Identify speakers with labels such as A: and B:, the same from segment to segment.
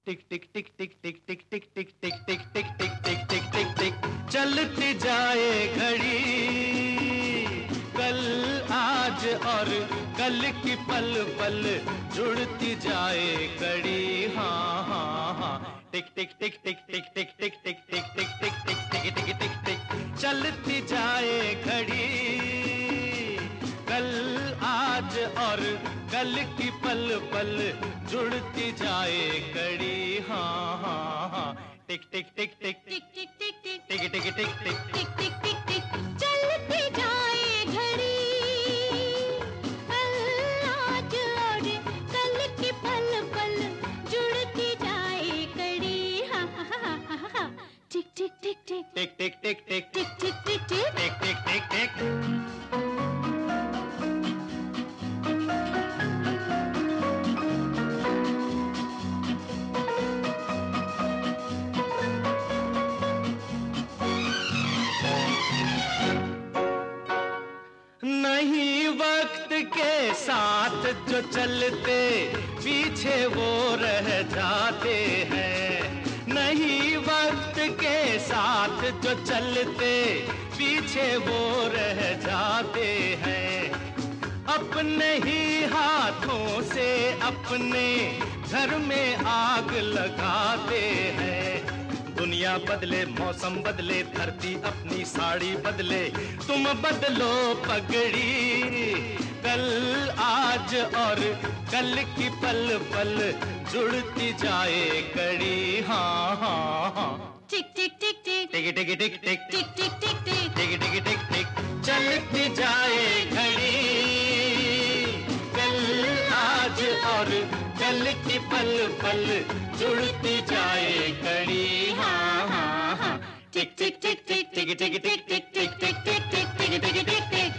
A: टिक टिक टिक टिक टिक टिक टिक टिक टिक टिक टिक टिक टिक टिक टिक टिक चलती जाए घड़ी, कल आज और कल की पल पल जुड़ती जाए कड़ी। हाँ हाँ हाँ, टिक टिक टिक टिक टिक टिक टिक टिक टिक टिक टिक टिक टिक टिक टिक टिक चलती जाए घड़ी, कल आज और कल की पल पल जुड़ती जाए कड़ी। हाँ हाँ हाँ, टिक टिक टिक टिक टिक टिक टिक टिक टिक टिक टिक टिक टिक टिक टिक टिक चलती जाए घड़ी, कल आज और कल की पल पल जुड़ती जाए कड़ी। हाँ हाँ हाँ हाँ, टिक टिक टिक टिक टिक टिक टिक टिक टिक टिक टिक टिक टिक टिक टिक। नहीं वक्त के साथ जो चलते पीछे वो रह जाते हैं, नहीं वक्त के साथ जो चलते पीछे वो रह जाते हैं, अपने ही हाथों से अपने घर में आग लगाते हैं। दुनिया बदले, मौसम बदले, धरती अपनी साड़ी बदले, तुम बदलो पगड़ी, कल आज और कल की पल पल जुड़ती जाए कड़ी। हाँ हाँ हाँ, टिक टिक टिक टिक टिक टिक टिक टिक टिक टिक टिक टिक टिक टिक टिक टिक चलती जाए घड़ी, कल आज और कल की पल पल जुड़ती जाए कड़ी। हाँ हाँ हाँ, टिक टिक टिक टिक टिक टिक टिक टिक टिक टिक टिक टिक टिक टिक टिक टिक।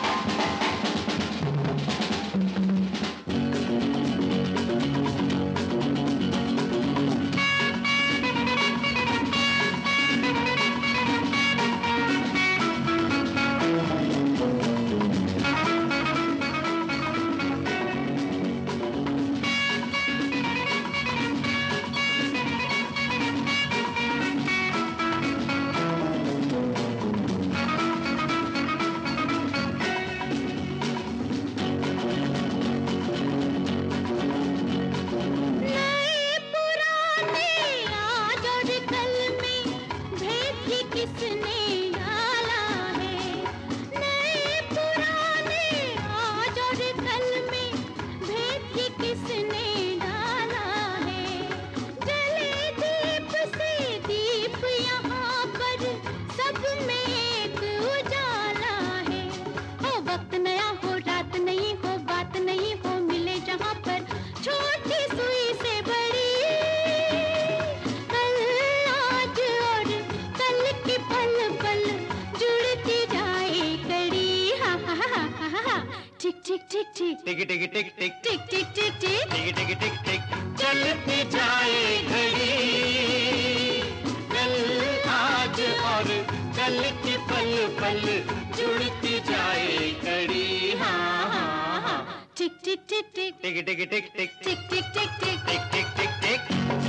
A: टिक टिक टिक टिक टिक टिक टिक टिक टिक टिक टिक टिक चलती जाए घड़ी, कल आज और कल की पल पल जुड़ती जाए कड़ी। हाँ हाँ हाँ, टिक टिक टिक टिक टिक टिक टिक टिक टिक टिक टिक टिक टिक टिक टिक टिक।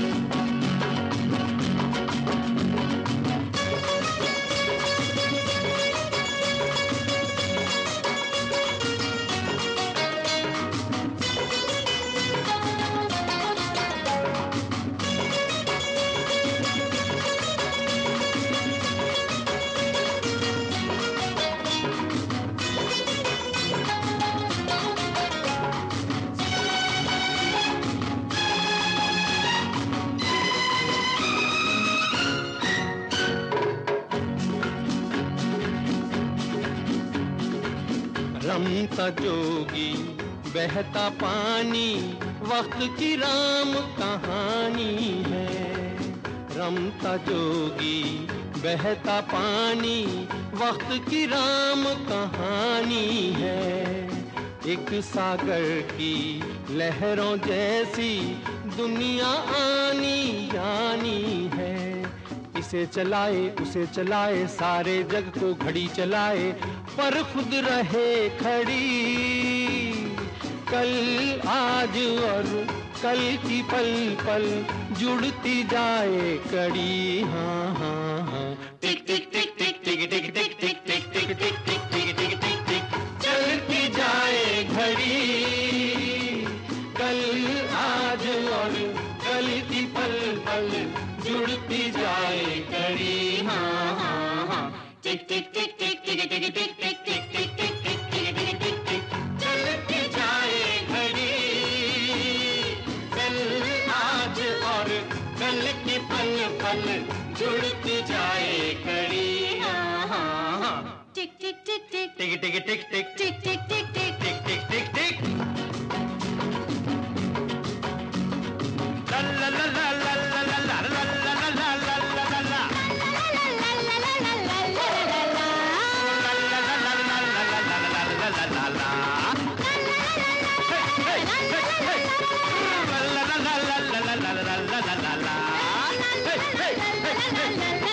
A: रमता जोगी बहता पानी, वक्त की राम कहानी है। रमता जोगी बहता पानी, वक्त की राम कहानी है। एक सागर की लहरों जैसी दुनिया आनी जानी है। इसे चलाए उसे चलाए, सारे जग को घड़ी चलाए, पर खुद रहे खड़ी। कल आज और कल की पल पल जुड़ती जाए कड़ी। हाँ हाँ हाँ, टिक टिक टिक टिक टिक टिक टिक टिक टिक टिक टिक टिक टिक टिक टिक टिक चलती जाए घड़ी। कल आज और कल की पल पल जुड़ती जाए कड़ी। हाँ हाँ हाँ, टिक टिक टिक टिक टिक टिक टिक टिक टिक टिक टिक टिक टिक टिक टिक टिक चलती जाए घड़ी। कल आज और कल की पल पल जुड़ती जाए कड़ी। हाँ हाँ हाँ,
B: टिक टिक टिक टिक
A: टिक टिक टिक टिक
B: टिक टिक टिक टिक
A: टिक टिक टिक टिक ला ला ला ला ला ला ला ला ला ला ला ला ला।
B: La la la la la